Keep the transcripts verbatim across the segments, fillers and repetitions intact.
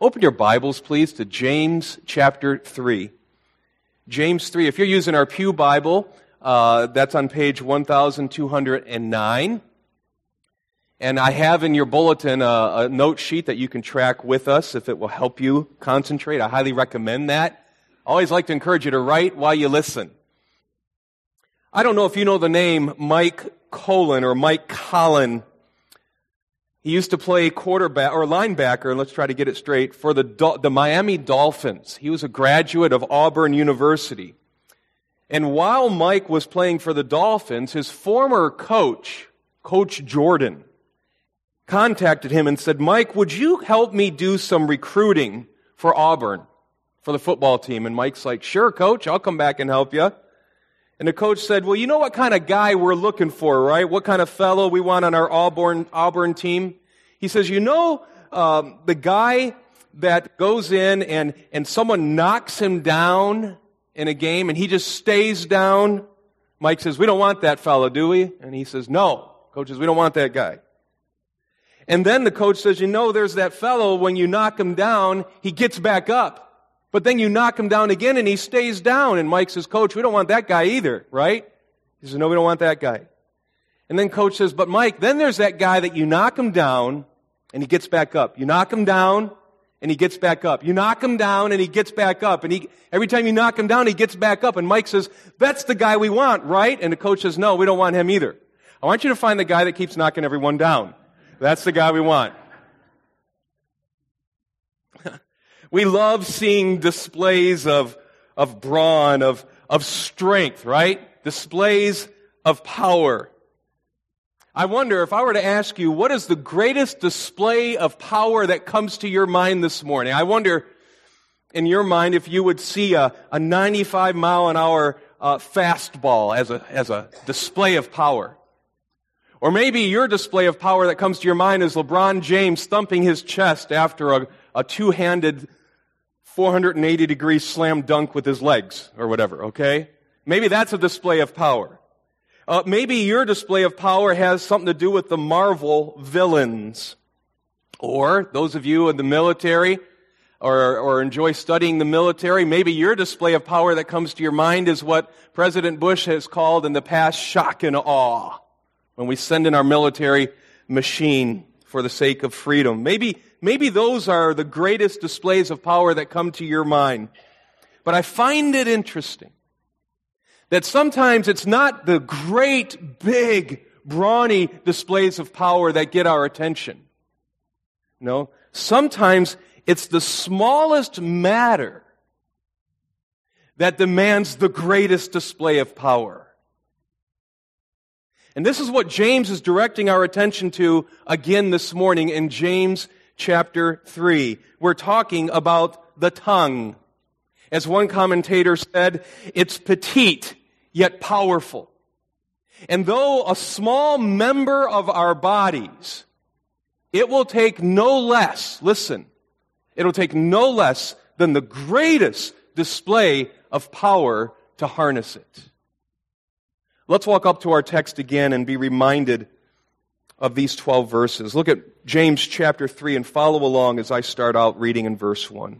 Open your Bibles, please, to James chapter three. James three. If you're using our Pew Bible, uh, that's on page one thousand two hundred nine. And I have in your bulletin a, a note sheet that you can track with us if it will help you concentrate. I highly recommend that. I always like to encourage you to write while you listen. I don't know if you know the name Mike Colin or Mike Collin. He used to play quarterback or linebacker, let's try to get it straight, for the, the Miami Dolphins. He was a graduate of Auburn University. And while Mike was playing for the Dolphins, his former coach, Coach Jordan, contacted him and said, Mike, would you help me do some recruiting for Auburn, for the football team? And Mike's like, sure, Coach, I'll come back and help you. And the coach said, well, you know what kind of guy we're looking for, right? What kind of fellow we want on our Auburn, Auburn team? He says, you know, um, the guy that goes in and, and someone knocks him down in a game and he just stays down? Mike says, we don't want that fellow, do we? And he says, no. Coach says, we don't want that guy. And then the coach says, you know, there's that fellow, when you knock him down, he gets back up. But then you knock him down again and he stays down. And Mike says, Coach, we don't want that guy either, right? He says, no, we don't want that guy. And then Coach says, but Mike, then there's that guy that you knock him down and he gets back up. You knock him down and he gets back up. You knock him down and he gets back up. And he, every time you knock him down, he gets back up. And Mike says, that's the guy we want, right? And the coach says, no, we don't want him either. I want you to find the guy that keeps knocking everyone down. That's the guy we want. We love seeing displays of, of brawn, of, of strength, right? Displays of power. I wonder, if I were to ask you, what is the greatest display of power that comes to your mind this morning? I wonder, in your mind, if you would see a, a ninety-five mile an hour uh, fastball as a, as a display of power. Or maybe your display of power that comes to your mind is LeBron James thumping his chest after a, a two-handed four hundred eighty degree slam dunk with his legs or whatever, okay? Maybe that's a display of power. Uh, maybe your display of power has something to do with the Marvel villains. Or those of you in the military or, or enjoy studying the military, maybe your display of power that comes to your mind is what President Bush has called in the past shock and awe, when we send in our military machine for the sake of freedom. Maybe, maybe those are the greatest displays of power that come to your mind. But I find it interesting that sometimes it's not the great, big, brawny displays of power that get our attention. No, sometimes it's the smallest matter that demands the greatest display of power. And this is what James is directing our attention to again this morning in James chapter three. We're talking about the tongue. As one commentator said, it's petite, yet powerful. And though a small member of our bodies, it will take no less, listen, it'll take no less than the greatest display of power to harness it. Let's walk up to our text again and be reminded of these twelve verses. Look at James chapter three and follow along as I start out reading in verse one.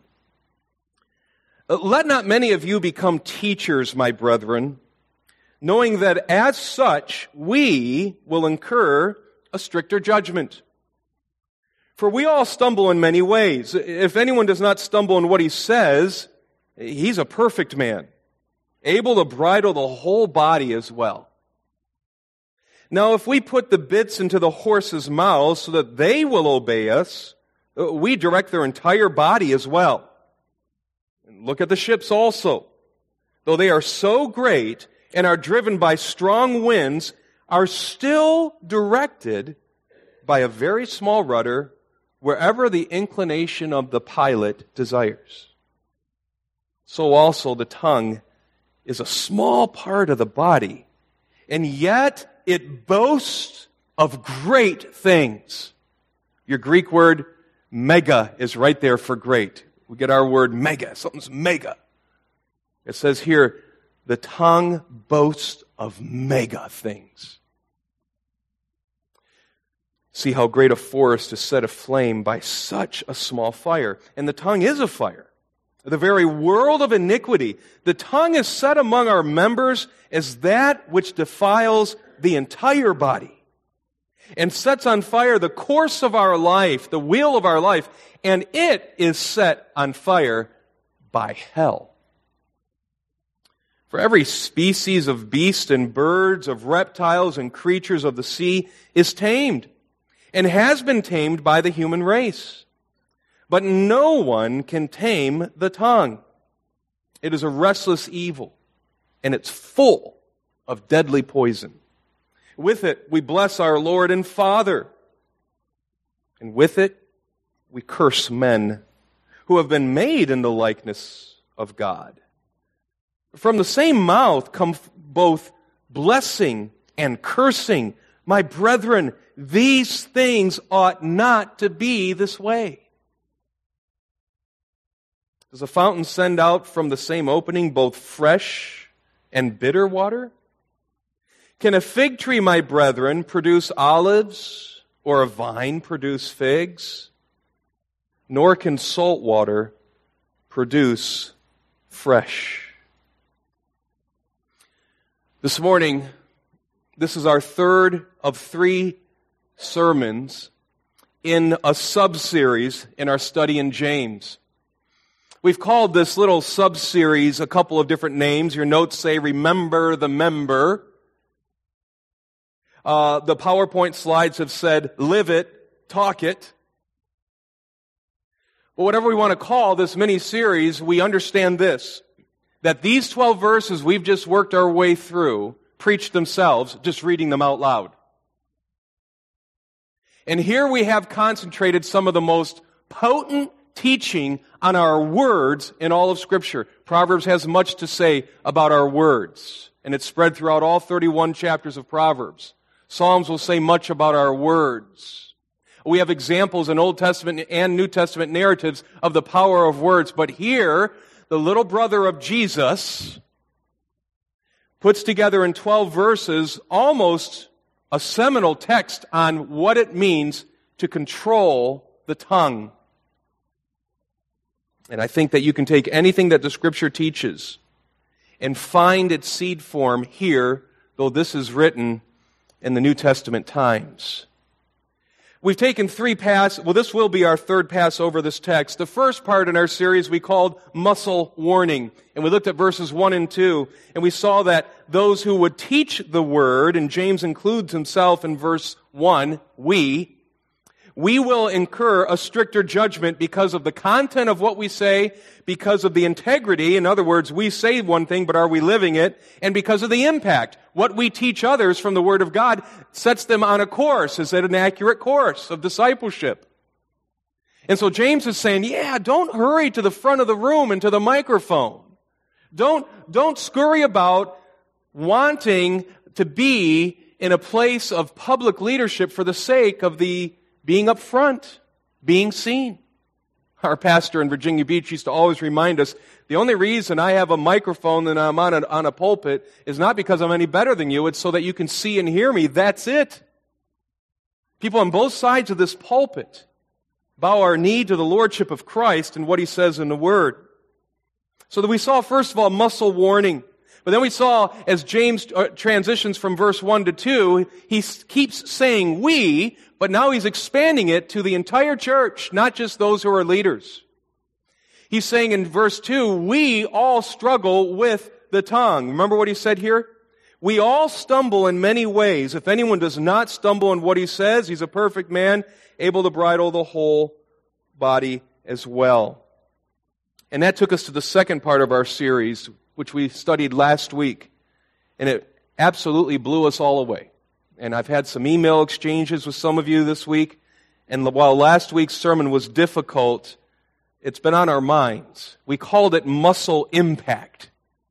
Let not many of you become teachers, my brethren, knowing that as such we will incur a stricter judgment. For we all stumble in many ways. If anyone does not stumble in what he says, he's a perfect man, able to bridle the whole body as well. Now, if we put the bits into the horses' mouths so that they will obey us, we direct their entire body as well. And look at the ships also. Though they are so great and are driven by strong winds, are still directed by a very small rudder wherever the inclination of the pilot desires. So also the tongue is a small part of the body, and yet it boasts of great things. Your Greek word mega is right there for great. We get our word mega. Something's mega. It says here, the tongue boasts of mega things. See how great a forest is set aflame by such a small fire. And the tongue is a fire, the very world of iniquity. The tongue is set among our members as that which defiles the entire body and sets on fire the course of our life, the wheel of our life, and it is set on fire by hell. For every species of beast and birds, of reptiles and creatures of the sea is tamed and has been tamed by the human race. But no one can tame the tongue. It is a restless evil, and it's full of deadly poison. With it we bless our Lord and Father, and with it we curse men who have been made in the likeness of God. From the same mouth come both blessing and cursing. My brethren, these things ought not to be this way. Does a fountain send out from the same opening both fresh and bitter water? Can a fig tree, my brethren, produce olives, or a vine produce figs? Nor can salt water produce fresh. This morning, this is our third of three sermons in a sub-series in our study in James. We've called this little sub-series a couple of different names. Your notes say, Remember the Member. Uh, the PowerPoint slides have said, Live it, talk it. But whatever we want to call this mini-series, we understand this, that these twelve verses we've just worked our way through preach themselves, just reading them out loud. And here we have concentrated some of the most potent teaching on our words in all of Scripture. Proverbs has much to say about our words, and it's spread throughout all thirty-one chapters of Proverbs. Psalms will say much about our words. We have examples in Old Testament and New Testament narratives of the power of words, but here, the little brother of Jesus puts together in twelve verses almost a seminal text on what it means to control the tongue. And I think that you can take anything that the Scripture teaches and find its seed form here, though this is written in the New Testament times. We've taken three pass, well this will be our third pass over this text. The first part in our series we called Muscle Warning. And we looked at verses one and two, and we saw that those who would teach the Word, and James includes himself in verse one, we, we will incur a stricter judgment because of the content of what we say, because of the integrity. In other words, we say one thing, but are we living it? And because of the impact. What we teach others from the Word of God sets them on a course. Is it an accurate course of discipleship? And so James is saying, yeah, don't hurry to the front of the room and to the microphone. Don't, don't scurry about wanting to be in a place of public leadership for the sake of the being up front, being seen. Our pastor in Virginia Beach used to always remind us, the only reason I have a microphone and I'm on a, on a pulpit is not because I'm any better than you, it's so that you can see and hear me. That's it. People on both sides of this pulpit bow our knee to the lordship of Christ and what He says in the Word. So that we saw, first of all, muscle warning. But then we saw, as James transitions from verse one to two, he keeps saying we, but now he's expanding it to the entire church, not just those who are leaders. He's saying in verse two, we all struggle with the tongue. Remember what he said here? We all stumble in many ways. If anyone does not stumble in what he says, he's a perfect man, able to bridle the whole body as well. And that took us to the second part of our series, which we studied last week. And it absolutely blew us all away. And I've had some email exchanges with some of you this week. And while last week's sermon was difficult, it's been on our minds. We called it muscle impact.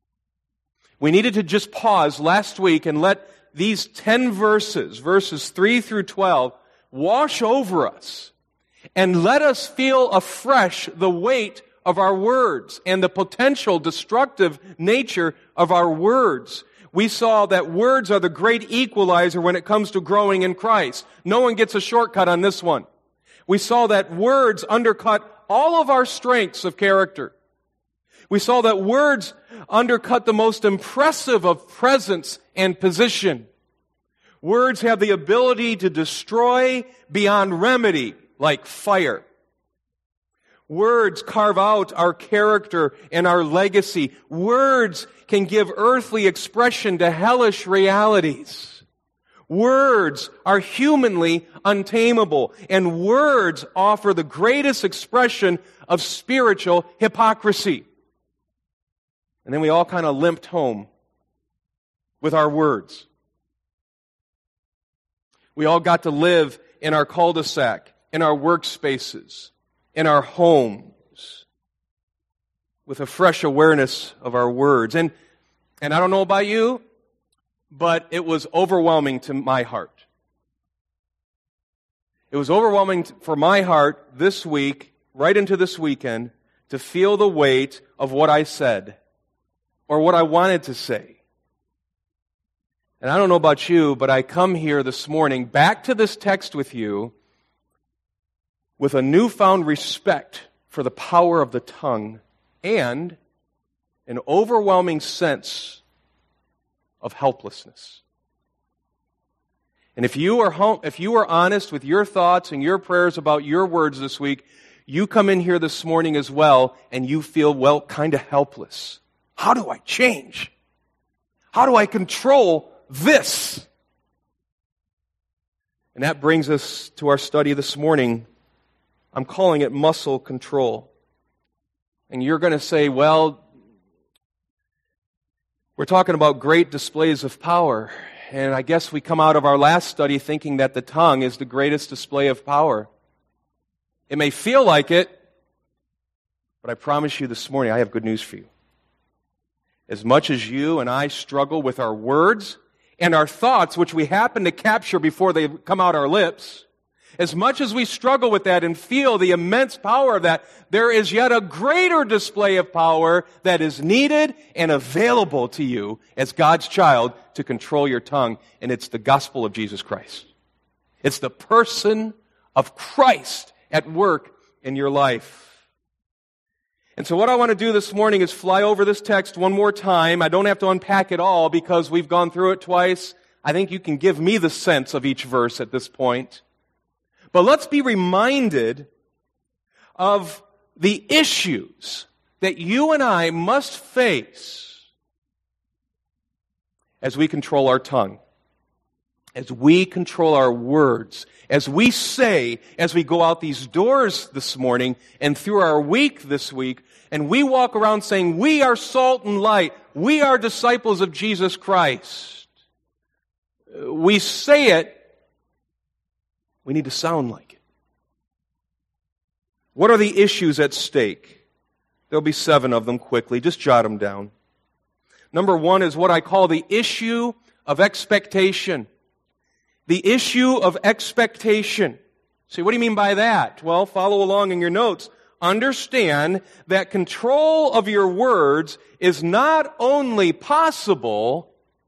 We needed to just pause last week and let these ten verses, verses three through twelve, wash over us. And let us feel afresh the weight of our words and the potential destructive nature of our words. We saw that words are the great equalizer when it comes to growing in Christ. No one gets a shortcut on this one. We saw that words undercut all of our strengths of character. We saw that words undercut the most impressive of presence and position. Words have the ability to destroy beyond remedy, like fire. Words carve out our character and our legacy. Words can give earthly expression to hellish realities. Words are humanly untamable, and words offer the greatest expression of spiritual hypocrisy. And then we all kind of limped home with our words. We all got to live in our cul-de-sac, in our workspaces, in our homes, with a fresh awareness of our words. And, and I don't know about you, but it was overwhelming to my heart. It was overwhelming for my heart this week, right into this weekend, to feel the weight of what I said, or what I wanted to say. And I don't know about you, but I come here this morning back to this text with you with a newfound respect for the power of the tongue and an overwhelming sense of helplessness. And if you are home, if you are honest with your thoughts and your prayers about your words this week, you come in here this morning as well and you feel, well, kind of helpless. How do I change? How do I control this? And that brings us to our study this morning. I'm calling it muscle control. And you're going to say, well, we're talking about great displays of power. And I guess we come out of our last study thinking that the tongue is the greatest display of power. It may feel like it, but I promise you this morning, I have good news for you. As much as you and I struggle with our words and our thoughts, which we happen to capture before they come out our lips, as much as we struggle with that and feel the immense power of that, there is yet a greater display of power that is needed and available to you as God's child to control your tongue, and it's the gospel of Jesus Christ. It's the person of Christ at work in your life. And so what I want to do this morning is fly over this text one more time. I don't have to unpack it all because we've gone through it twice. I think you can give me the sense of each verse at this point. But let's be reminded of the issues that you and I must face as we control our tongue, as we control our words, as we say, as we go out these doors this morning and through our week this week, and we walk around saying, we are salt and light, we are disciples of Jesus Christ. We say it, we need to sound like it. What are the issues at stake? There'll be seven of them quickly. Just jot them down. Number one is what I call the issue of expectation. The issue of expectation. See, what do you mean by that? Well, follow along in your notes. Understand that control of your words is not only possible,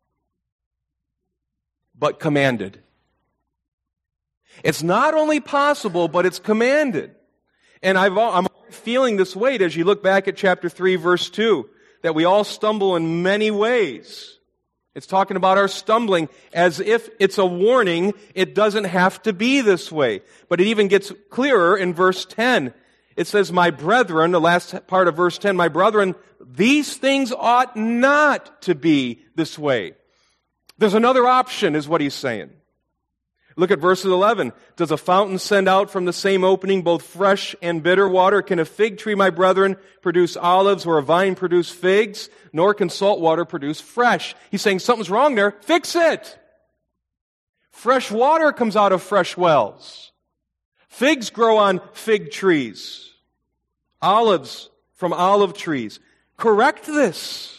but commanded. It's not only possible, but it's commanded. And I've, I'm feeling this weight as you look back at chapter three, verse two, that we all stumble in many ways. It's talking about our stumbling as if it's a warning. It doesn't have to be this way. But it even gets clearer in verse ten. It says, my brethren, the last part of verse ten, my brethren, these things ought not to be this way. There's another option, is what he's saying. Look at verse eleven. Does a fountain send out from the same opening both fresh and bitter water? Can a fig tree, my brethren, produce olives, or a vine produce figs? Nor can salt water produce fresh. He's saying something's wrong there. Fix it. Fresh water comes out of fresh wells. Figs grow on fig trees. Olives from olive trees. Correct this.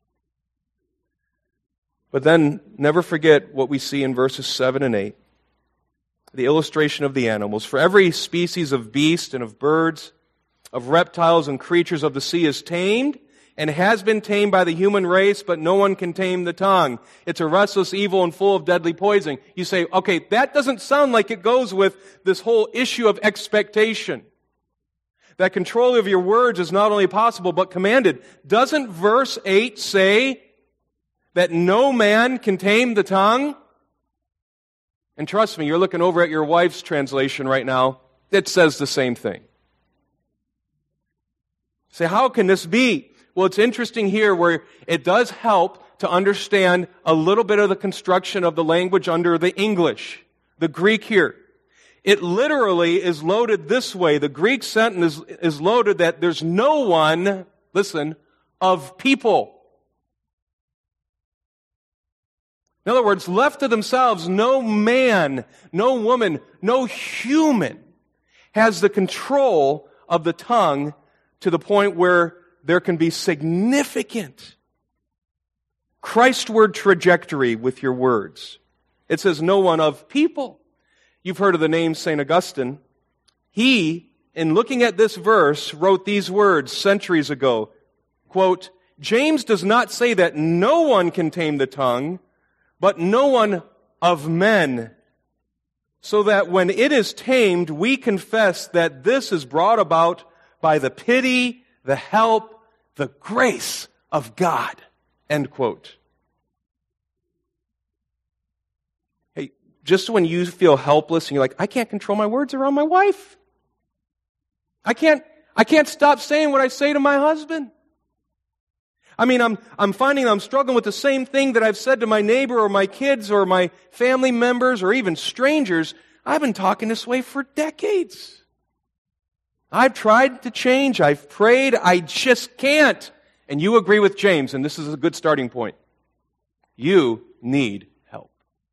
But then never forget what we see in verses seven and eight. The illustration of the animals. For every species of beast and of birds, of reptiles and creatures of the sea is tamed and has been tamed by the human race, but no one can tame the tongue. It's a restless evil and full of deadly poison. You say, okay, that doesn't sound like it goes with this whole issue of expectation. That control of your words is not only possible, but commanded. Doesn't verse eight say that no man can tame the tongue? And trust me, you're looking over at your wife's translation right now. It says the same thing. Say, how can this be? Well, it's interesting here where it does help to understand a little bit of the construction of the language under the English, the Greek here. It literally is loaded this way. The Greek sentence is, is loaded that there's no one, listen, of people. In other words, left to themselves, no man, no woman, no human has the control of the tongue to the point where there can be significant Christward trajectory with your words. It says no one of people. You've heard of the name Saint Augustine. He, in looking at this verse, wrote these words centuries ago. Quote, James does not say that no one can tame the tongue, but no one of men, so that when it is tamed, we confess that this is brought about by the pity, the help, the grace of God. End quote. Hey, just when you feel helpless and you're like, I can't control my words around my wife. I can't, I can't stop saying what I say to my husband. I mean, I'm, I'm finding I'm struggling with the same thing that I've said to my neighbor or my kids or my family members or even strangers. I've been talking this way for decades. I've tried to change. I've prayed. I just can't. And you agree with James, and this is a good starting point. You need help.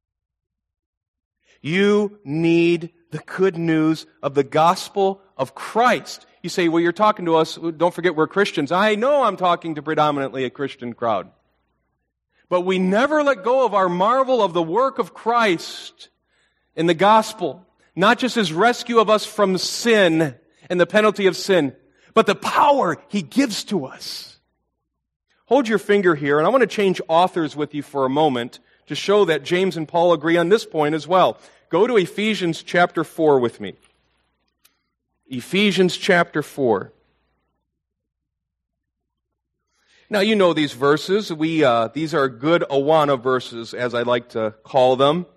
You need the good news of the gospel of Christ. You say, well, you're talking to us, don't forget we're Christians. I know I'm talking to predominantly a Christian crowd. But we never let go of our marvel of the work of Christ in the gospel. Not just His rescue of us from sin and the penalty of sin, but the power He gives to us. Hold your finger here, and I want to change authors with you for a moment to show that James and Paul agree on this point as well. Go to Ephesians chapter four with me. Ephesians chapter four. Now, you know these verses. We uh, These are good Awana verses, as I like to call them.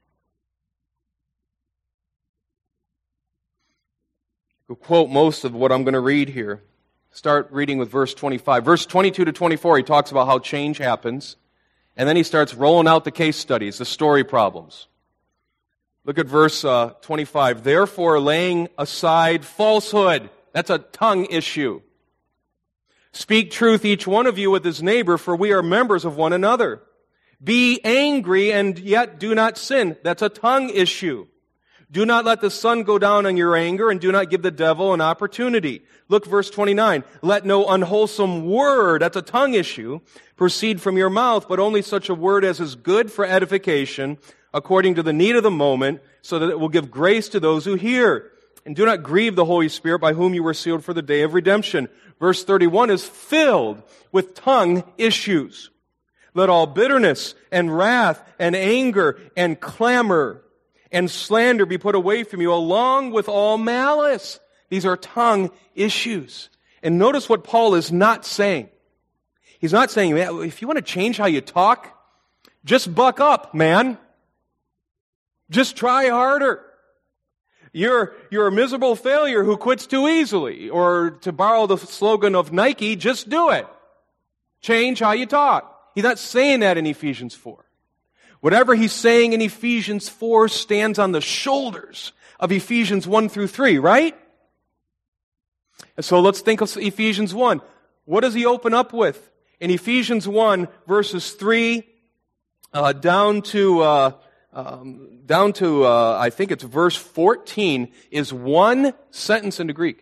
We'll quote most of what I'm going to read here. Start reading with verse twenty-five. Verse twenty-two to twenty-four, he talks about how change happens. And then he starts rolling out the case studies, the story problems. Look at verse uh, twenty-five. Therefore, laying aside falsehood. That's a tongue issue. Speak truth, each one of you, with his neighbor, for we are members of one another. Be angry and yet do not sin. That's a tongue issue. Do not let the sun go down on your anger, and do not give the devil an opportunity. Look, verse twenty-nine. Let no unwholesome word, that's a tongue issue, proceed from your mouth, but only such a word as is good for edification, according to the need of the moment, so that it will give grace to those who hear. And do not grieve the Holy Spirit, by whom you were sealed for the day of redemption. Verse thirty-one is filled with tongue issues. Let all bitterness and wrath and anger and clamor and slander be put away from you, along with all malice. These are tongue issues. And notice what Paul is not saying. He's not saying, man, if you want to change how you talk, just buck up, man. Just try harder. You're, you're a miserable failure who quits too easily. Or to borrow the slogan of Nike, just do it. Change how you talk. He's not saying that in Ephesians four. Whatever he's saying in Ephesians four stands on the shoulders of Ephesians one through three, right? And so let's think of Ephesians one. What does he open up with? In Ephesians one, verses three uh, down to... Uh, Um, down to, uh, I think it's verse fourteen, is one sentence in the Greek.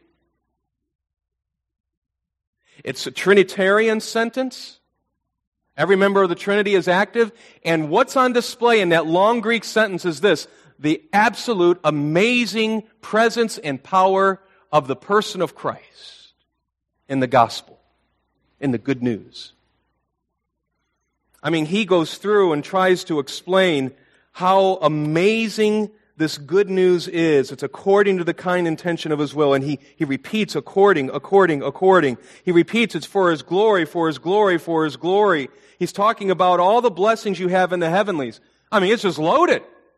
It's a Trinitarian sentence. Every member of the Trinity is active. And what's on display in that long Greek sentence is this: the absolute amazing presence and power of the person of Christ in the gospel. in the good news. I mean, he goes through and tries to explain how amazing this good news is. It's according to the kind intention of his will. And he, he repeats according, according, according. He repeats it's for his glory, for his glory, for his glory. He's talking about all the blessings you have in the heavenlies. I mean, it's just loaded.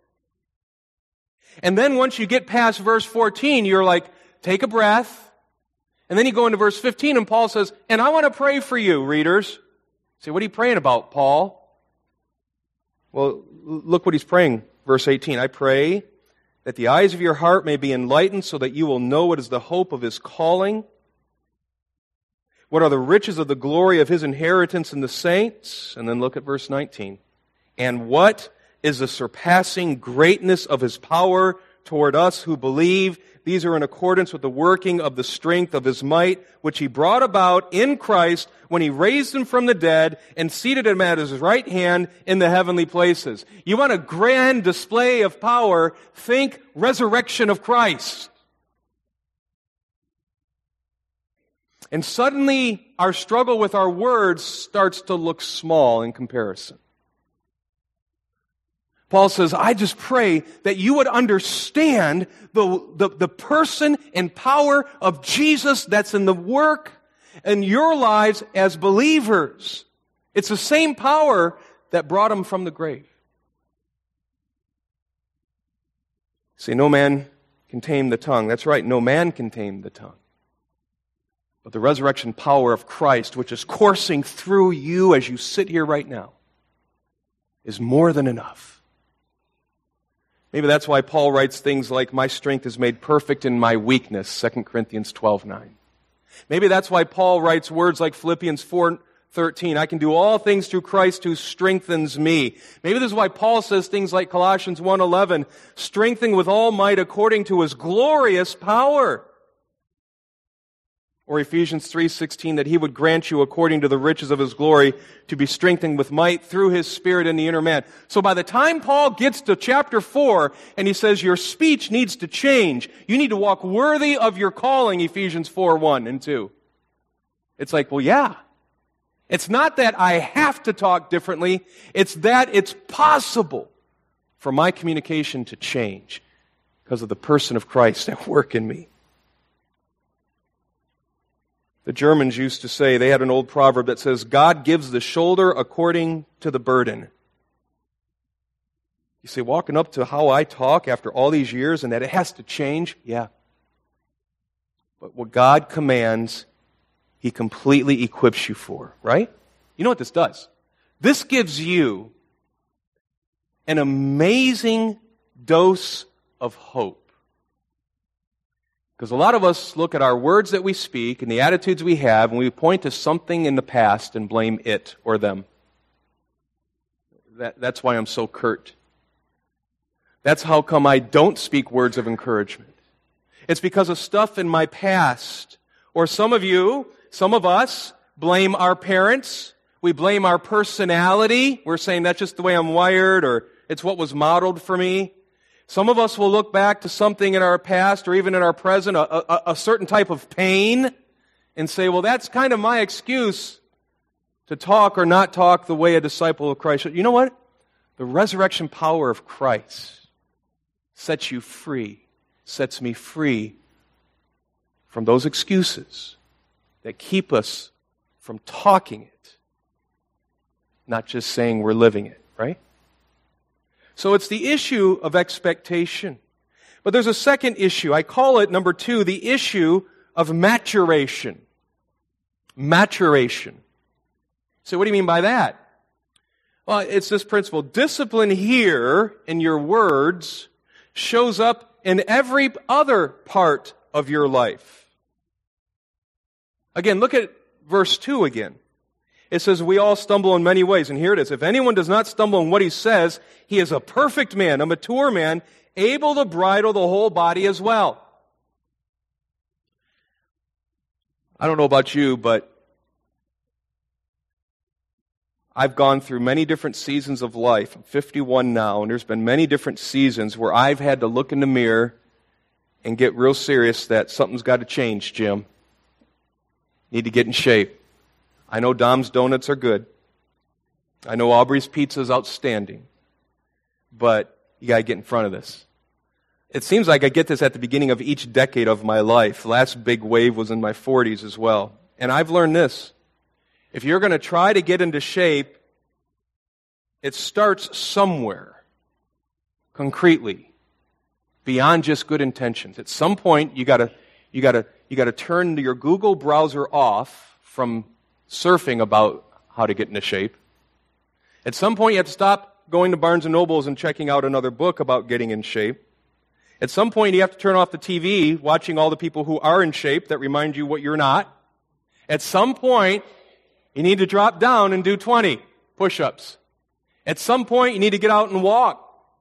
And then once you get past verse fourteen, you're like, take a breath. And then you go into verse fifteen, and Paul says, and I want to pray for you, readers. Say, what are you praying about, Paul? Well, look what he's praying. Verse eighteen, I pray that the eyes of your heart may be enlightened so that you will know what is the hope of his calling, what are the riches of the glory of his inheritance in the saints. And then look at verse nineteen. And what is the surpassing greatness of his power toward us who believe. These are in accordance with the working of the strength of his might, which he brought about in Christ when he raised him from the dead and seated him at his right hand in the heavenly places. You want a grand display of power? Think resurrection of Christ. And suddenly our struggle with our words starts to look small in comparison. Paul says, I just pray that you would understand the, the, the person and power of Jesus that's in the work in your lives as believers. It's the same power that brought him from the grave. See, no man can tame the tongue. That's right, no man can tame the tongue. But the resurrection power of Christ, which is coursing through you as you sit here right now, is more than enough. Maybe that's why Paul writes things like, my strength is made perfect in my weakness, Second Corinthians twelve nine. Maybe that's why Paul writes words like Philippians four thirteen, I can do all things through Christ who strengthens me. Maybe this is why Paul says things like Colossians one eleven, strengthened with all might according to his glorious power. Or Ephesians three sixteen, that he would grant you according to the riches of his glory to be strengthened with might through his Spirit in the inner man. So by the time Paul gets to chapter four and he says your speech needs to change, you need to walk worthy of your calling, Ephesians four one and two. It's like, well, yeah. It's not that I have to talk differently. It's that it's possible for my communication to change because of the person of Christ at work in me. The Germans used to say, they had an old proverb that says, God gives the shoulder according to the burden. You say, walking up to how I talk after all these years and that it has to change? Yeah. But what God commands, He completely equips you for, right? You know what this does? This gives you an amazing dose of hope. Because a lot of us look at our words that we speak and the attitudes we have, and we point to something in the past and blame it or them. That, that's why I'm so curt. That's how come I don't speak words of encouragement. It's because of stuff in my past. Or some of you, some of us, blame our parents. We blame our personality. We're saying that's just the way I'm wired, or it's what was modeled for me. Some of us will look back to something in our past or even in our present, a, a, a certain type of pain, and say, well, that's kind of my excuse to talk or not talk the way a disciple of Christ should. You know what? The resurrection power of Christ sets you free, sets me free from those excuses that keep us from talking it, not just saying we're living it, right? So it's the issue of expectation. But there's a second issue. I call it, number two, the issue of maturation. Maturation. So what do you mean by that? Well, it's this principle. Discipline here in your words shows up in every other part of your life. Again, look at verse two again. It says, we all stumble in many ways. And here it is. If anyone does not stumble in what he says, he is a perfect man, a mature man, able to bridle the whole body as well. I don't know about you, but I've gone through many different seasons of life. I'm fifty-one now, and there's been many different seasons where I've had to look in the mirror and get real serious that something's got to change, Jim. Need to get in shape. I know Dom's Donuts are good. I know Aubrey's Pizza is outstanding. But you got to get in front of this. It seems like I get this at the beginning of each decade of my life. The last big wave was in my forties as well. And I've learned this. If you're going to try to get into shape, it starts somewhere, concretely, beyond just good intentions. At some point, you got to you got to you got to turn your Google browser off from surfing about how to get into shape. At some point, you have to stop going to Barnes and Nobles and checking out another book about getting in shape. At some point, you have to turn off the T V, watching all the people who are in shape that remind you what you're not. At some point, you need to drop down and do twenty push-ups. At some point, you need to get out and walk.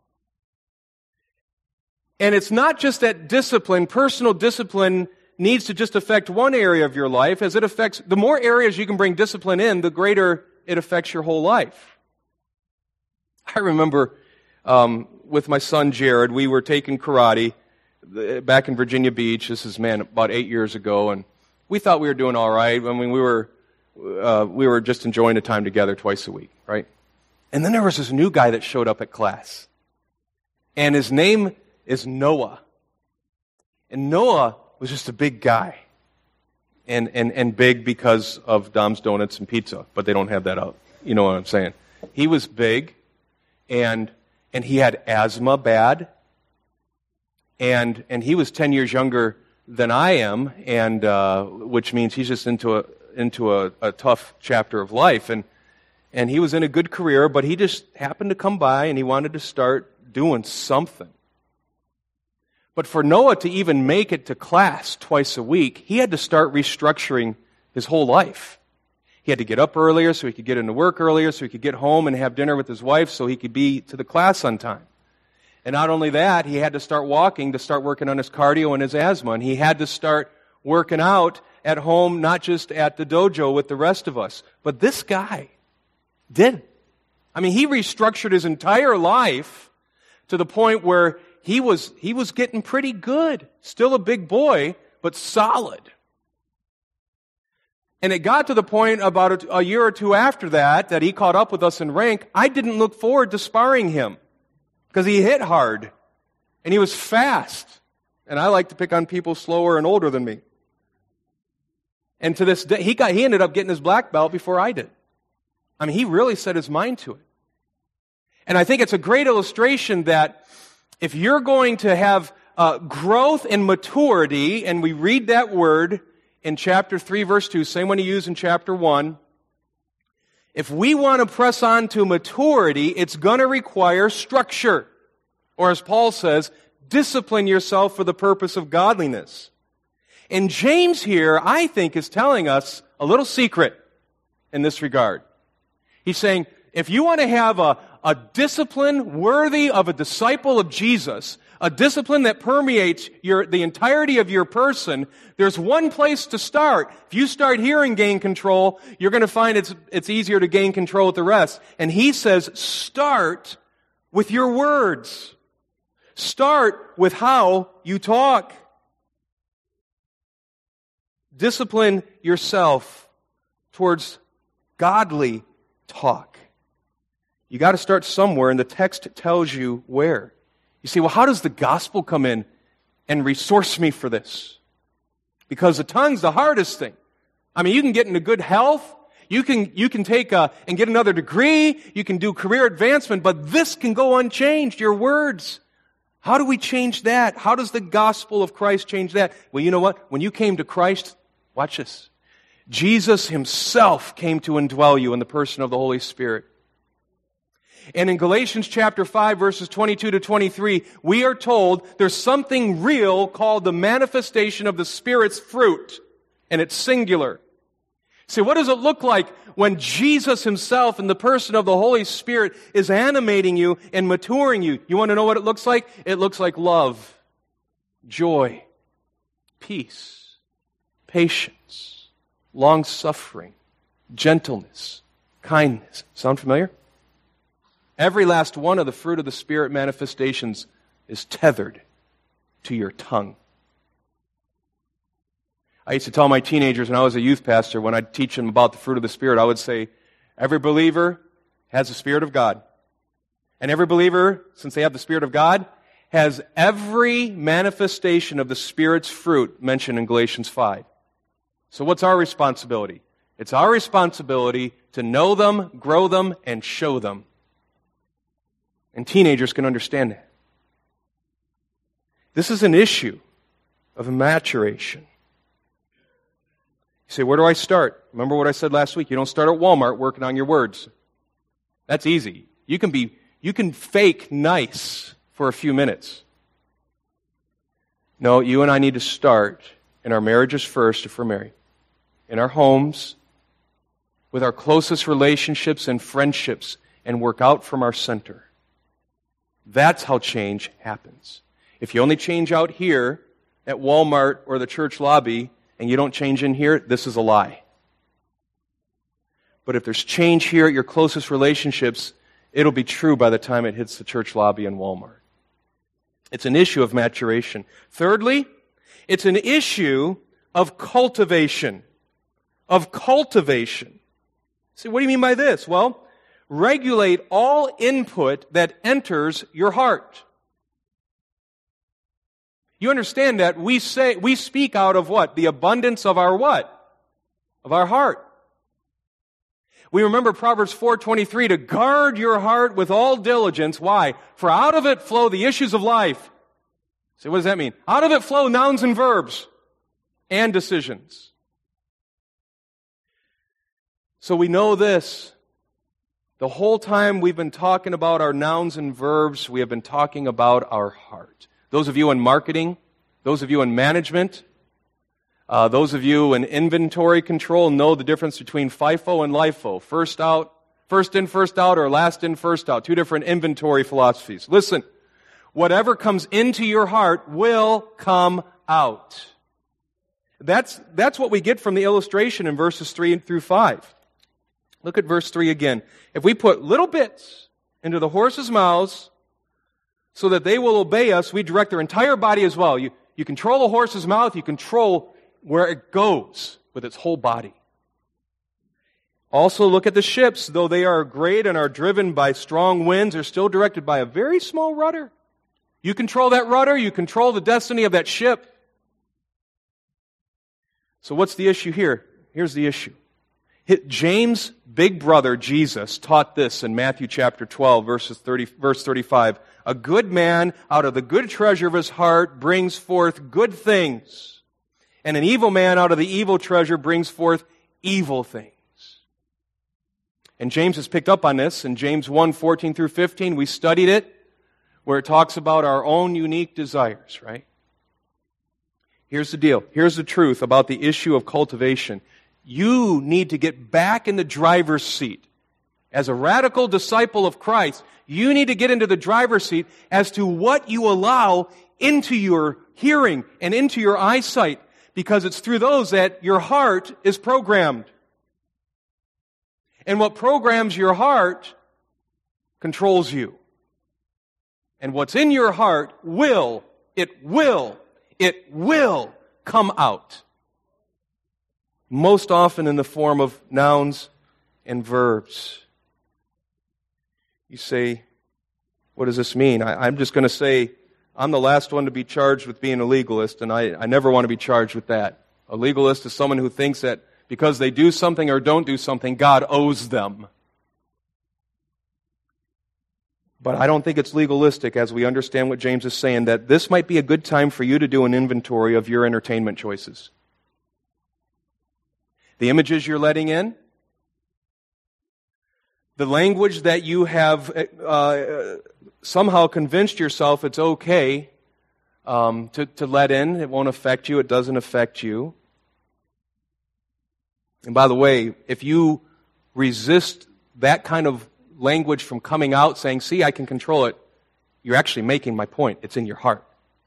And it's not just that discipline, personal discipline needs to just affect one area of your life. As it affects, the more areas you can bring discipline in, the greater it affects your whole life. I remember um, with my son Jared, we were taking karate back in Virginia Beach. This is, man, about eight years ago, and we thought we were doing all right. I mean, we were uh, we were just enjoying the time together twice a week, right? And then there was this new guy that showed up at class, and his name is Noah. And Noah was just a big guy, and and and big because of Dom's Donuts and pizza, but they don't have that out. You know what I'm saying? He was big. And and he had asthma bad, and and he was ten years younger than I am, and uh, which means he's just into a into a, a tough chapter of life, and and he was in a good career, but he just happened to come by and he wanted to start doing something. But for Noah to even make it to class twice a week, he had to start restructuring his whole life. He had to get up earlier so he could get into work earlier, so he could get home and have dinner with his wife so he could be to the class on time. And not only that, he had to start walking to start working on his cardio and his asthma. And he had to start working out at home, not just at the dojo with the rest of us. But this guy did. I mean, he restructured his entire life to the point where he was, he was getting pretty good. Still a big boy, but solid. And it got to the point about a, a year or two after that, that he caught up with us in rank. I didn't look forward to sparring him because he hit hard and he was fast. And I like to pick on people slower and older than me. And to this day, he got, he ended up getting his black belt before I did. I mean, he really set his mind to it. And I think it's a great illustration that if you're going to have uh, growth and maturity, and we read that word in chapter three, verse two, same one he used in chapter one. If we want to press on to maturity, it's going to require structure. Or as Paul says, discipline yourself for the purpose of godliness. And James here, I think, is telling us a little secret in this regard. He's saying, if you want to have a, a discipline worthy of a disciple of Jesus, a discipline that permeates your, the entirety of your person, there's one place to start. If you start here and gain control, you're going to find it's, it's easier to gain control with the rest. And he says, start with your words. Start with how you talk. Discipline yourself towards godly talk. You got to start somewhere, and the text tells you where. You say, well, how does the gospel come in and resource me for this? Because the tongue's the hardest thing. I mean, you can get into good health, you can you can take a, and get another degree, you can do career advancement, but this can go unchanged, your words. How do we change that? How does the gospel of Christ change that? Well, you know what? When you came to Christ, watch this. Jesus himself came to indwell you in the person of the Holy Spirit. And in Galatians chapter five, verses twenty-two to twenty-three, we are told there's something real called the manifestation of the Spirit's fruit. And it's singular. See, what does it look like when Jesus himself in the person of the Holy Spirit is animating you and maturing you? You want to know what it looks like? It looks like love, joy, peace, patience, long-suffering, gentleness, kindness. Sound familiar? Every last one of the fruit of the Spirit manifestations is tethered to your tongue. I used to tell my teenagers when I was a youth pastor, when I'd teach them about the fruit of the Spirit, I would say, every believer has the Spirit of God. And every believer, since they have the Spirit of God, has every manifestation of the Spirit's fruit mentioned in Galatians five. So what's our responsibility? It's our responsibility to know them, grow them, and show them. And teenagers can understand that. This is an issue of maturation. You say, where do I start? Remember what I said last week. You don't start at Walmart working on your words. That's easy. You can be, you can fake nice for a few minutes. No, you and I need to start in our marriages first if we're married. In our homes, with our closest relationships and friendships, and work out from our center. That's how change happens. If you only change out here at Walmart or the church lobby, and you don't change in here, this is a lie. But if there's change here at your closest relationships, it'll be true by the time it hits the church lobby and Walmart. It's an issue of maturation. Thirdly, it's an issue of cultivation. Of cultivation. See, what do you mean by this? Well, regulate all input that enters your heart. You understand that we say, we speak out of what? The abundance of our what? Of our heart. We remember Proverbs four twenty-three, to guard your heart with all diligence. Why? For out of it flow the issues of life. So what does that mean? Out of it flow nouns and verbs and decisions. So we know this. The whole time we've been talking about our nouns and verbs, we have been talking about our heart. Those of you in marketing, those of you in management, uh, those of you in inventory control know the difference between FIFO and LIFO. First out, first in, first out, or last in, first out. Two different inventory philosophies. Listen, whatever comes into your heart will come out. That's, that's what we get from the illustration in verses three through five. Look at verse three again. If we put little bits into the horses' mouths so that they will obey us, we direct their entire body as well. You, you control a horse's mouth, you control where it goes with its whole body. Also look at the ships. Though they are great and are driven by strong winds, they're still directed by a very small rudder. You control that rudder, you control the destiny of that ship. So what's the issue here? Here's the issue. James' big brother, Jesus, taught this in Matthew chapter twelve, verses thirty, verse thirty-five. A good man out of the good treasure of his heart brings forth good things, and an evil man out of the evil treasure brings forth evil things. And James has picked up on this in James one, fourteen through fifteen. We studied it, where it talks about our own unique desires, right? Here's the deal. Here's the truth about the issue of cultivation. You need to get back in the driver's seat. As a radical disciple of Christ, you need to get into the driver's seat as to what you allow into your hearing and into your eyesight, because it's through those that your heart is programmed. And what programs your heart controls you. And what's in your heart will, it will, it will come out. Most often in the form of nouns and verbs. You say, what does this mean? I, I'm just going to say, I'm the last one to be charged with being a legalist, and I, I never want to be charged with that. A legalist is someone who thinks that because they do something or don't do something, God owes them. But I don't think it's legalistic, as we understand what James is saying, that this might be a good time for you to do an inventory of your entertainment choices. The images you're letting in, the language that you have uh, somehow convinced yourself it's okay um, to, to let in. It won't affect you. It doesn't affect you. And by the way, if you resist that kind of language from coming out saying, see, I can control it, you're actually making my point. It's in your heart.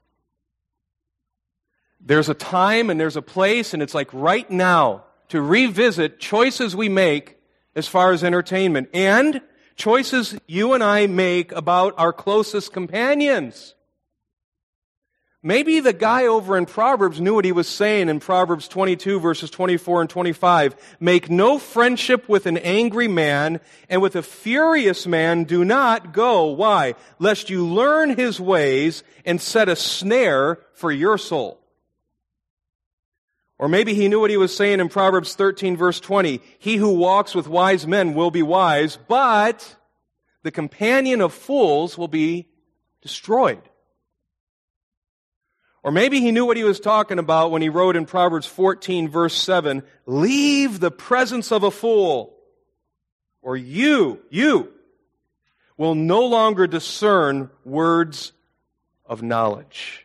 There's a time and there's a place, and it's like right now, to revisit choices we make as far as entertainment and choices you and I make about our closest companions. Maybe the guy over in Proverbs knew what he was saying in Proverbs twenty-two, verses twenty-four and twenty-five. Make no friendship with an angry man, and with a furious man do not go. Why? Lest you learn his ways and set a snare for your soul. Or maybe he knew what he was saying in Proverbs thirteen, verse twenty. He who walks with wise men will be wise, but the companion of fools will be destroyed. Or maybe he knew what he was talking about when he wrote in Proverbs fourteen, verse seven, leave the presence of a fool, or you, you, will no longer discern words of knowledge.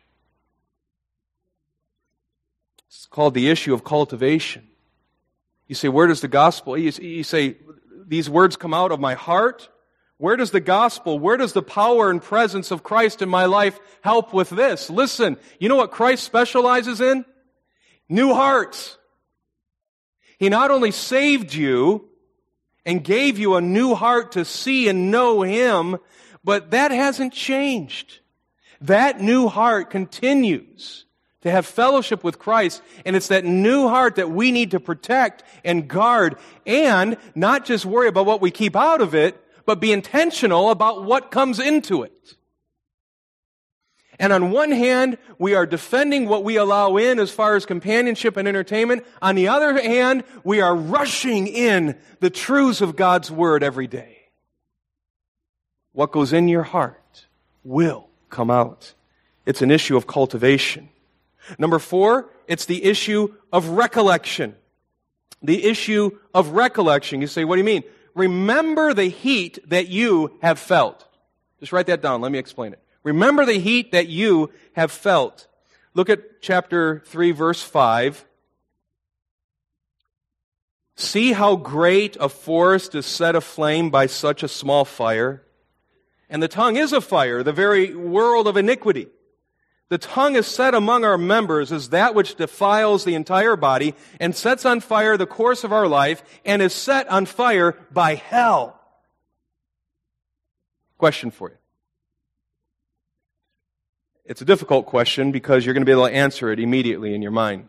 It's called the issue of cultivation. You say, where does the gospel, you, you say, these words come out of my heart? Where does the gospel, where does the power and presence of Christ in my life help with this? Listen, you know what Christ specializes in? New hearts. He not only saved you and gave you a new heart to see and know Him, but that hasn't changed. That new heart continues to have fellowship with Christ, and it's that new heart that we need to protect and guard, and not just worry about what we keep out of it, but be intentional about what comes into it. And on one hand, we are defending what we allow in as far as companionship and entertainment. On the other hand, we are rushing in the truths of God's Word every day. What goes in your heart will come out. It's an issue of cultivation. Number four, it's the issue of recollection. The issue of recollection. You say, what do you mean? Remember the heat that you have felt. Just write that down. Let me explain it. Remember the heat that you have felt. Look at chapter three, verse five. See how great a forest is set aflame by such a small fire. And the tongue is a fire, the very world of iniquity. The tongue is set among our members as that which defiles the entire body and sets on fire the course of our life and is set on fire by hell. Question for you. It's a difficult question because you're going to be able to answer it immediately in your mind.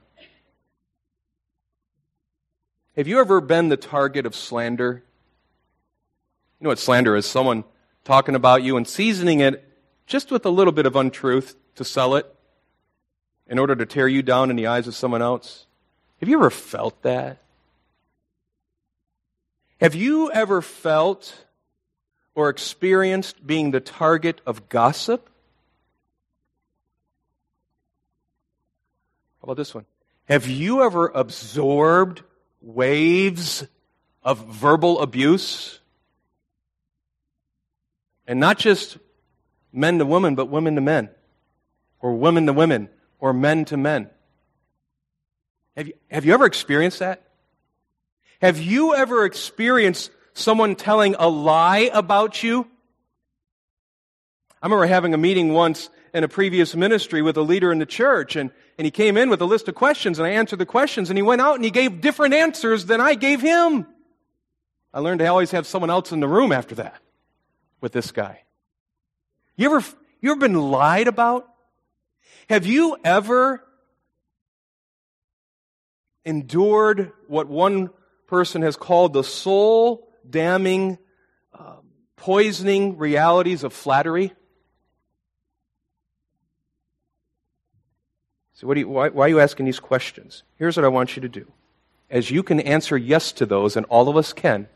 Have you ever been the target of slander? You know what slander is? Someone talking about you and seasoning it just with a little bit of untruth to sell it in order to tear you down in the eyes of someone else. Have you ever felt that? Have you ever felt or experienced being the target of gossip? How about this one? Have you ever absorbed waves of verbal abuse? And not just men to women, but women to men. Or women to women, or men to men. Have you, have you ever experienced that? Have you ever experienced someone telling a lie about you? I remember having a meeting once in a previous ministry with a leader in the church, and, and he came in with a list of questions, and I answered the questions, and he went out and he gave different answers than I gave him. I learned to always have someone else in the room after that with this guy. You ever, you ever been lied about? Have you ever endured what one person has called the soul-damning, uh, poisoning realities of flattery? So what do you, why, why are you asking these questions? Here's what I want you to do. As you can answer yes to those, and all of us can,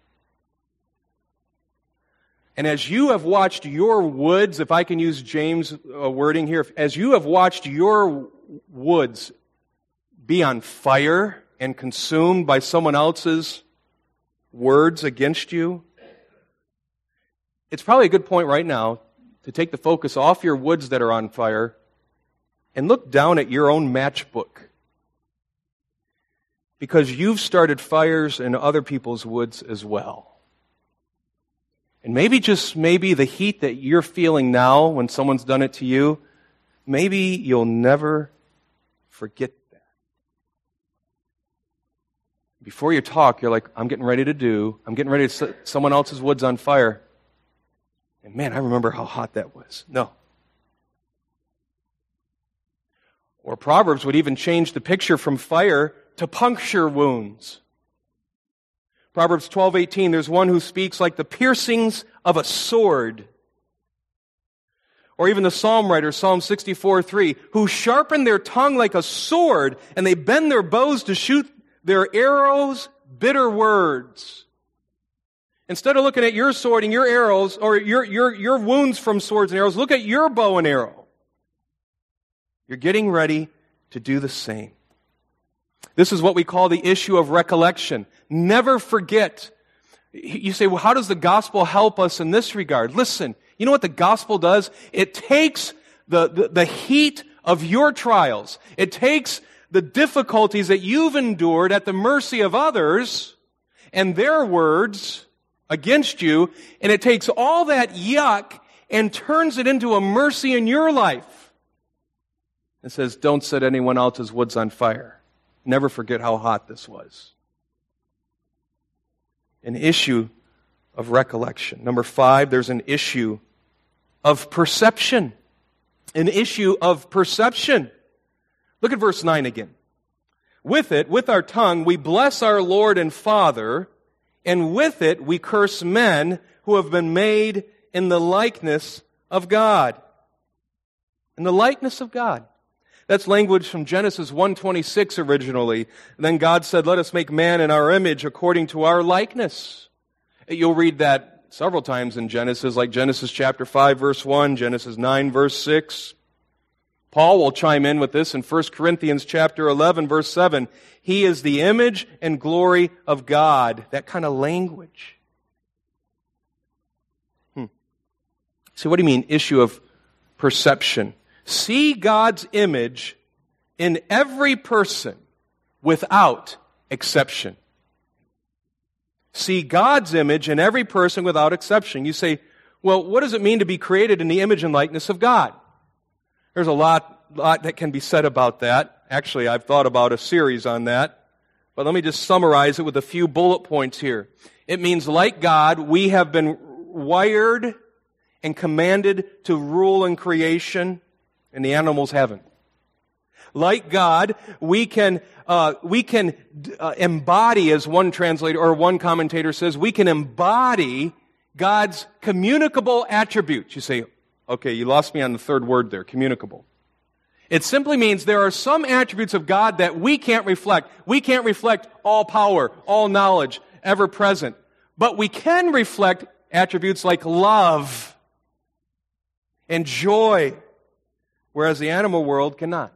and as you have watched your woods, if I can use James' uh, wording here, as you have watched your woods be on fire and consumed by someone else's words against you, it's probably a good point right now to take the focus off your woods that are on fire and look down at your own matchbook. Because you've started fires in other people's woods as well. And maybe, just maybe, the heat that you're feeling now when someone's done it to you, maybe you'll never forget that. Before you talk, you're like, I'm getting ready to do, I'm getting ready to set someone else's woods on fire. And man, I remember how hot that was. No. Or Proverbs would even change the picture from fire to puncture wounds. Proverbs twelve eighteen, there's one who speaks like the piercings of a sword. Or even the psalm writer, Psalm sixty-four three, who sharpen their tongue like a sword, and they bend their bows to shoot their arrows, bitter words. Instead of looking at your sword and your arrows, or your, your, your wounds from swords and arrows, look at your bow and arrow. You're getting ready to do the same. This is what we call the issue of recollection. Never forget. You say, well, how does the gospel help us in this regard? Listen, you know what the gospel does? It takes the, the, the heat of your trials. It takes the difficulties that you've endured at the mercy of others and their words against you, and it takes all that yuck and turns it into a mercy in your life. It says, don't set anyone else's woods on fire. Never forget how hot this was. An issue of recollection. Number five, there's an issue of perception. An issue of perception. Look at verse nine again. With it, with our tongue, we bless our Lord and Father, and with it we curse men who have been made in the likeness of God. In the likeness of God. That's language from Genesis one twenty-six originally. Then God said, let us make man in our image according to our likeness. You'll read that several times in Genesis, like Genesis chapter five, verse one, Genesis nine, verse six. Paul will chime in with this in First Corinthians chapter eleven, verse seven. He is the image and glory of God. That kind of language. Hmm. So what do you mean, issue of perception? See God's image in every person without exception. See God's image in every person without exception. You say, well, what does it mean to be created in the image and likeness of God? There's a lot, lot that can be said about that. Actually, I've thought about a series on that. But let me just summarize it with a few bullet points here. It means, like God, we have been wired and commanded to rule in creation, and the animals haven't. Like God, we can uh, we can uh, embody, as one translator or one commentator says, we can embody God's communicable attributes. You say, okay, you lost me on the third word there, communicable. It simply means there are some attributes of God that we can't reflect. We can't reflect all power, all knowledge, ever present. But we can reflect attributes like love and joy, whereas the animal world cannot.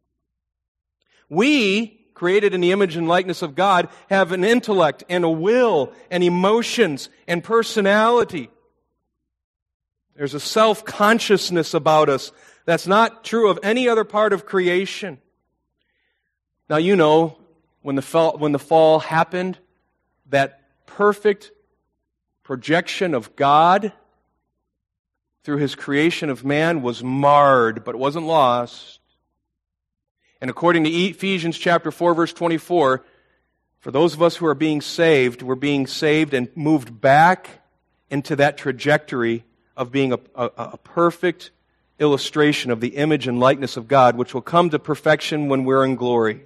We, created in the image and likeness of God, have an intellect and a will and emotions and personality. There's a self-consciousness about us that's not true of any other part of creation. Now, you know, when the fall, when the fall happened, that perfect projection of God through His creation of man was marred, but it wasn't lost. And according to Ephesians chapter four, verse twenty-four, for those of us who are being saved, we're being saved and moved back into that trajectory of being a, a, a perfect illustration of the image and likeness of God, which will come to perfection when we're in glory.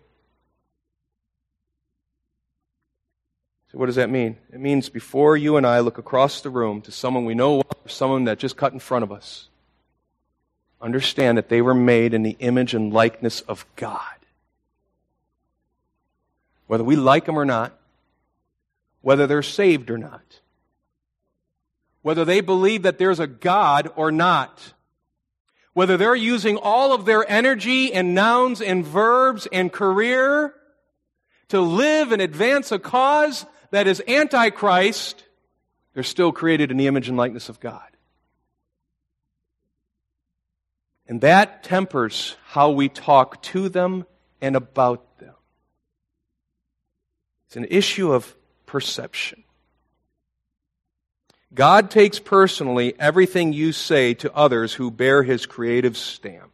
So what does that mean? It means before you and I look across the room to someone we know or someone that just cut in front of us, understand that they were made in the image and likeness of God. Whether we like them or not, whether they're saved or not, whether they believe that there's a God or not, whether they're using all of their energy and nouns and verbs and career to live and advance a cause that is antichrist, they're still created in the image and likeness of God. And that tempers how we talk to them and about them. It's an issue of perception. God takes personally everything you say to others who bear His creative stamp.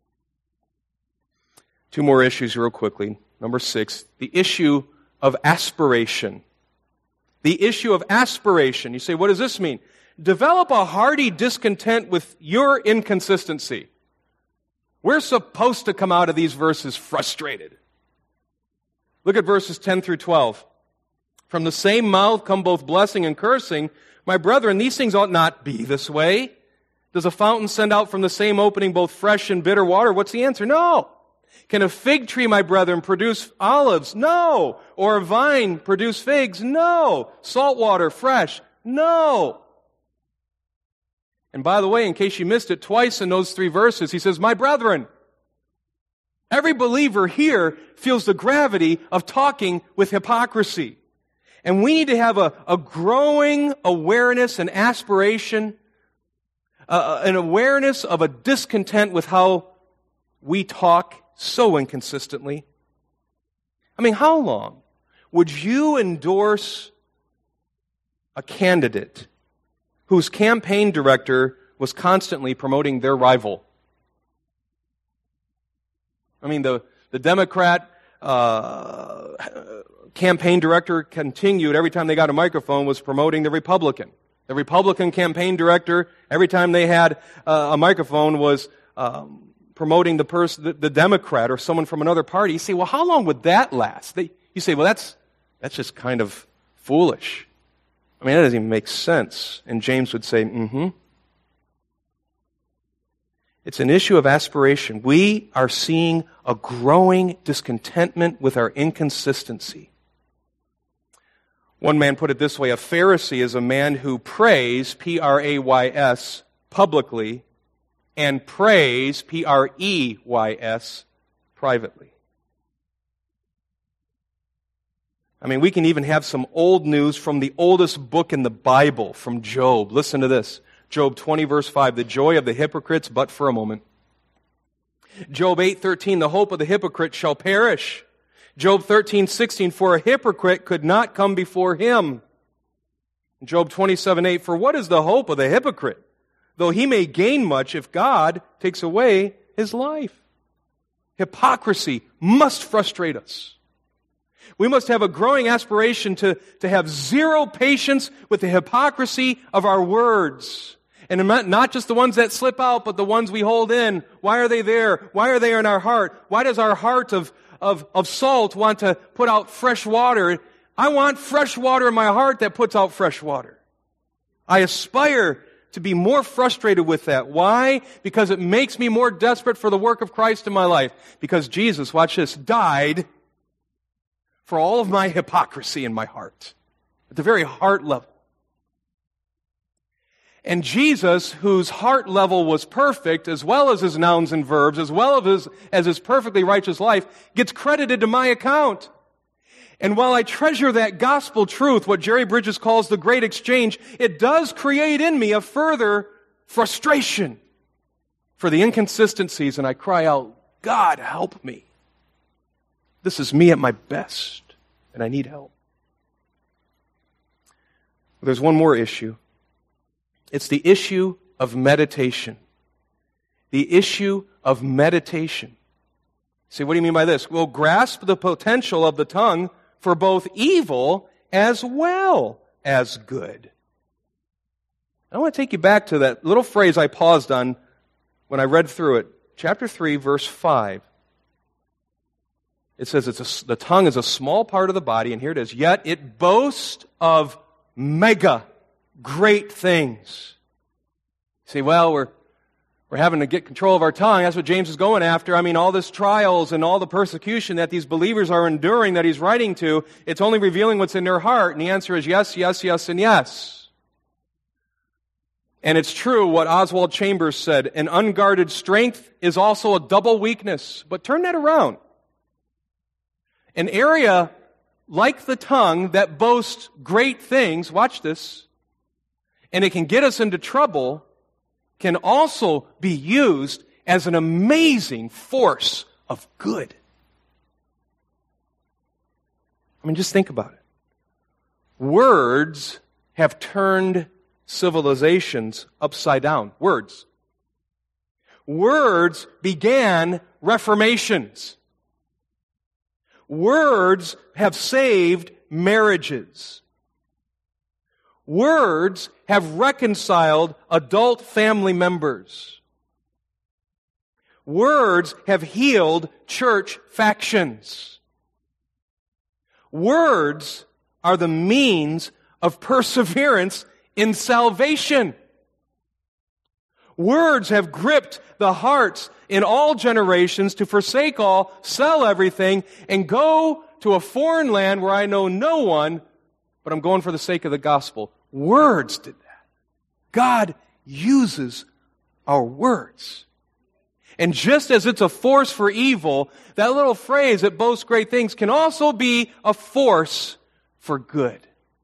Two more issues real quickly. Number six, the issue of aspiration. The issue of aspiration. You say, what does this mean? Develop a hearty discontent with your inconsistency. We're supposed to come out of these verses frustrated. Look at verses ten through twelve. From the same mouth come both blessing and cursing. My brethren, these things ought not be this way. Does a fountain send out from the same opening both fresh and bitter water? What's the answer? No. Can a fig tree, my brethren, produce olives? No. Or a vine produce figs? No. Salt water, fresh? No. And by the way, in case you missed it, twice in those three verses, he says, my brethren. Every believer here feels the gravity of talking with hypocrisy. And we need to have a, a growing awareness and aspiration, uh, an awareness of a discontent with how we talk so inconsistently. I mean, how long would you endorse a candidate whose campaign director was constantly promoting their rival? I mean, the, the Democrat uh, campaign director continued, every time they got a microphone, was promoting the Republican. The Republican campaign director, every time they had uh, a microphone, was um, promoting the person, the, the Democrat or someone from another party. You say, well, how long would that last? They, you say, well, that's that's just kind of foolish. I mean, that doesn't even make sense. And James would say, mm-hmm. It's an issue of aspiration. We are seeing a growing discontentment with our inconsistency. One man put it this way, a Pharisee is a man who prays, P R A Y S, publicly, and prays, P R E Y S, privately. I mean, we can even have some old news from the oldest book in the Bible, from Job. Listen to this. Job twenty, verse five, the joy of the hypocrites, but for a moment. Job eight, thirteen, the hope of the hypocrite shall perish. Job thirteen, sixteen, for a hypocrite could not come before him. Job twenty-seven, eight, for what is the hope of the hypocrite? Though he may gain much if God takes away his life. Hypocrisy must frustrate us. We must have a growing aspiration to, to have zero patience with the hypocrisy of our words. And not just the ones that slip out, but the ones we hold in. Why are they there? Why are they in our heart? Why does our heart of, of, of salt want to put out fresh water? I want fresh water in my heart that puts out fresh water. I aspire to be more frustrated with that. Why? Because it makes me more desperate for the work of Christ in my life. Because Jesus, watch this, died for all of my hypocrisy in my heart. At the very heart level. And Jesus, whose heart level was perfect, as well as his nouns and verbs, as well as his, as his perfectly righteous life, gets credited to my account. And while I treasure that gospel truth, what Jerry Bridges calls the great exchange, it does create in me a further frustration for the inconsistencies, and I cry out, God, help me. This is me at my best, and I need help. There's one more issue. It's the issue of meditation. The issue of meditation. See, what do you mean by this? We'll grasp the potential of the tongue for both evil as well as good. I want to take you back to that little phrase I paused on when I read through it. Chapter three, verse five. It says it's a, the tongue is a small part of the body, and here it is. Yet it boasts of mega great things. See, well, we're we're having to get control of our tongue. That's what James is going after. I mean, all this trials and all the persecution that these believers are enduring that he's writing to, it's only revealing what's in their heart. And the answer is yes, yes, yes, and yes. And it's true what Oswald Chambers said, an unguarded strength is also a double weakness. But turn that around. An area like the tongue that boasts great things, watch this, and it can get us into trouble, can also be used as an amazing force of good. I mean, just think about it. Words have turned civilizations upside down. Words. Words began reformations. Words have saved marriages. Words have reconciled adult family members. Words have healed church factions. Words are the means of perseverance in salvation. Words have gripped the hearts in all generations to forsake all, sell everything, and go to a foreign land where I know no one, but I'm going for the sake of the gospel. Words did that. God uses our words. And just as it's a force for evil, that little phrase that boasts great things can also be a force for good.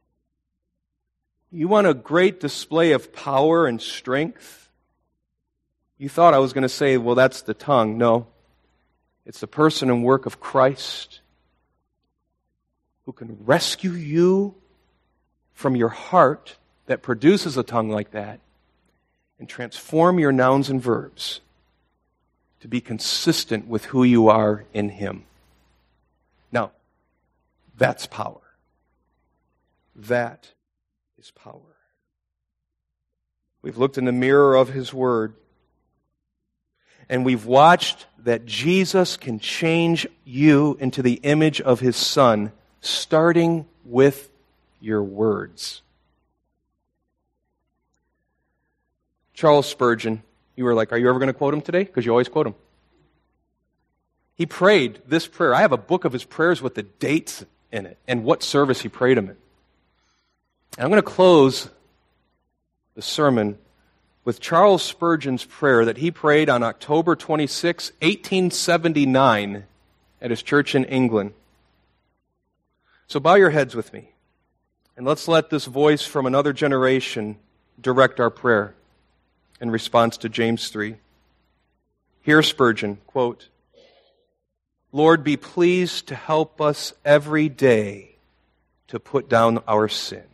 You want a great display of power and strength? You thought I was going to say, well, that's the tongue. No. It's the person and work of Christ who can rescue you from your heart that produces a tongue like that and transform your nouns and verbs to be consistent with who you are in Him. Now, that's power. That is power. We've looked in the mirror of His Word, and we've watched that Jesus can change you into the image of His Son, starting with your words. Charles Spurgeon, you were like, are you ever going to quote him today? Because you always quote him. He prayed this prayer. I have a book of his prayers with the dates in it and what service he prayed them in. And I'm going to close the sermon with Charles Spurgeon's prayer that he prayed on October twenty-sixth, eighteen seventy-nine at his church in England. So bow your heads with me, and let's let this voice from another generation direct our prayer in response to James three. Hear Spurgeon, quote, Lord, be pleased to help us every day to put down our sin.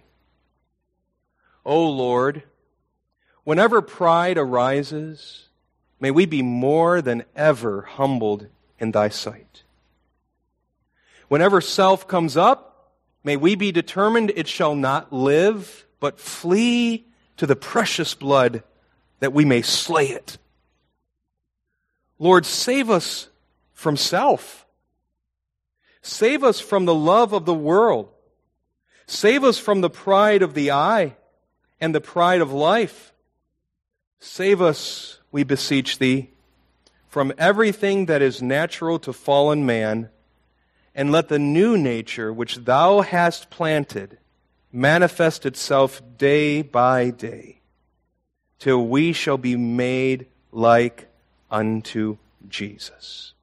O Lord, whenever pride arises, may we be more than ever humbled in Thy sight. Whenever self comes up, may we be determined it shall not live, but flee to the precious blood that we may slay it. Lord, save us from self. Save us from the love of the world. Save us from the pride of the eye and the pride of life. Save us, we beseech Thee, from everything that is natural to fallen man, and let the new nature which Thou hast planted manifest itself day by day, till we shall be made like unto Jesus.